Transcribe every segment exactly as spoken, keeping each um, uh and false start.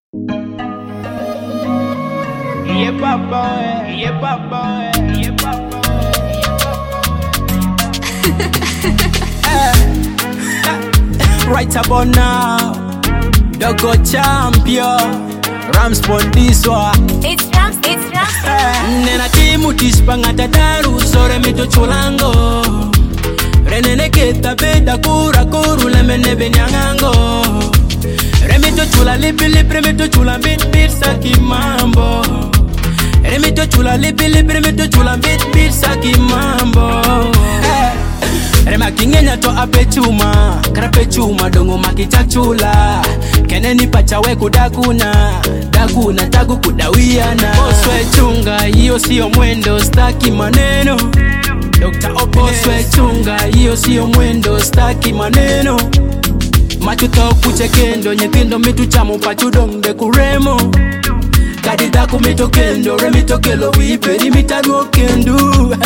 Yeah, papa, yeah, papa, yeah, papa, yeah, papa. Right about now, Dogo champion, Rams for this one. It's Rams, it's Rams. Nena timu tispanga tataru sore mito chulango. Renene keta beda kura kuru lemene benyangango. Remito chula lipi lipi remito chula bit bit saki mambo. Remito chula lipi lipi remito chula bit bit saki mambo. Rema kingenya to ape chuma, krape chuma dongo makita chula. Kene ni pachawe kudakuna, dakuna tagu kudawiana. Oswe chunga, hiyo siyo mwendo, staki maneno. Doctor Oswe chunga, hiyo siyo mwendo, staki maneno. Machuto kuchekendo, nyetindo mitu chamu pachudonde kuremo. Kadida kumito kendo, remito kelo wipe, rimitaru kendu.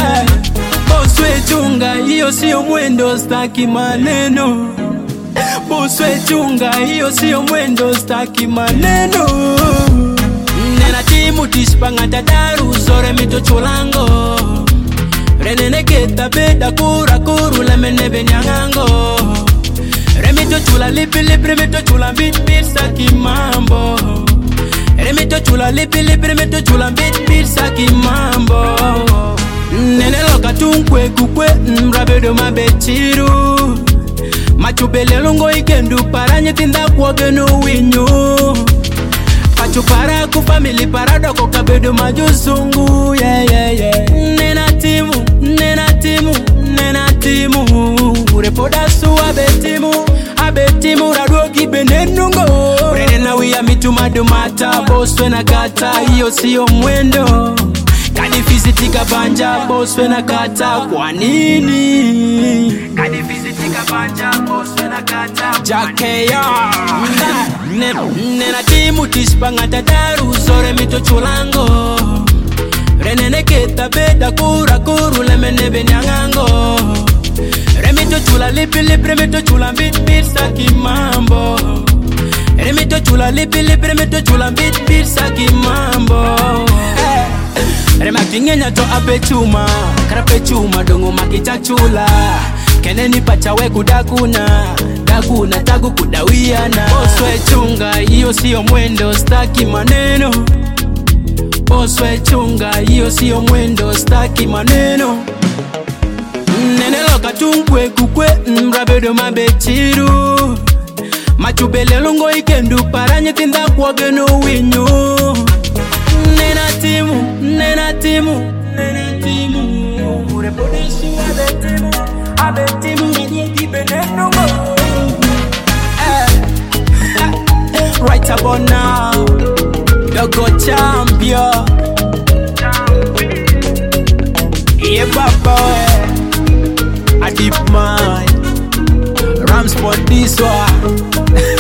Oswe chunga, hiyo siyo mwendo, staki maneno. Oswe chunga, hiyo siyo mwendo, staki maneno. Nena timu tispanga tataru, sore mito chulango. Renene keta beda kura kuru lemene benyangango. Remito chula lipi lipi remito chula bit bit saki mambo. Remito chula lipi lipi remito chula bit bit saki mambo. Nene loka tunkwe kukwe mrabedo mabechiru. Machubele longo ikendu paranye tinda kuwagenu winyu. Pachu para ku family paradoko kabedo majusungu. Yeah yeah yeah. Nena timu, nena timu, nena timu. Urepoda suwa betimu, abetimu radogi benenungo. Renena wia mitu madumata, boswe na kata, hiyo siyo mwendo. Kadifisitika banja, boswe na kata, kwa nini? Kadifisitika banja, boswe na kata, Jakeya. Nena timu tispanga tataru, sore mito chulango. Renene keta beda kura kuru lemene benyangango. Remito chula lipi lipi remito chula bit bit saki mambo. Remito chula lipi lipi remito chula bit bit saki mambo. Rema kingenya to ape chuma, krape chuma dongo makita chula. Kene ni pachawe kudakuna, dakuna tagu kudawiana. Oswe chunga, hiyo siyo mwendo, staki maneno. Oswe chunga, hiyo siyo mwendo, staki maneno. Nene loka tunkwe kukwe mrabedo mabechiru. Machubele longo ikendu paranye tinda kuwagenu winyu. Nena timu, nena timu, nena timu. Urepodeshi wabetimu, abetimu radogi benenungo. Right about now, Dogo champion. Yeah papa, a deep mind. Rams for this one.